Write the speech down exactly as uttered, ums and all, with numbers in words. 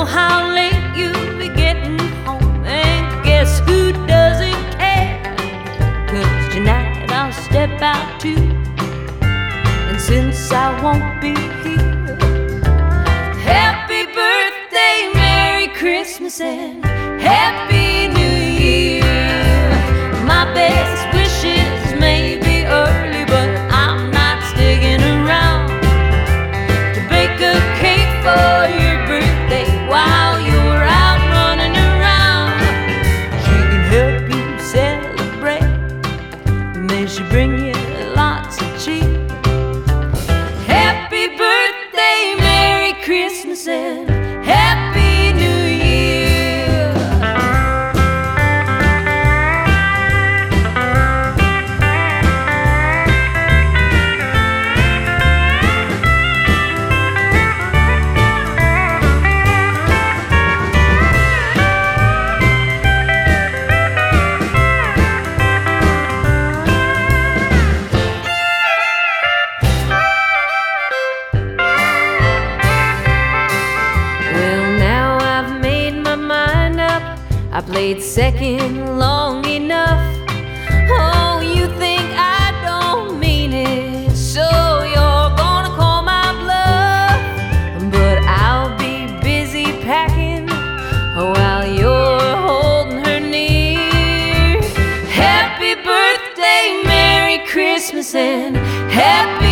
know how late you'll be getting home, and guess who doesn't care? 'Cause tonight I'll step out too, and since I won't be here, happy birthday, Merry Christmas, and Happy New Year. My best wishes may be early, but I'm not sticking around to bake a cake for your birthday while you're out running around. She can help you celebrate, may she bring you lots of cheer. Happy birthday, Merry Christmas, and Happy New Year. I played second long enough. Oh, you think I don't mean it, so you're gonna call my bluff. But I'll be busy packing while you're holding her near. Happy birthday, Merry Christmas, and Happy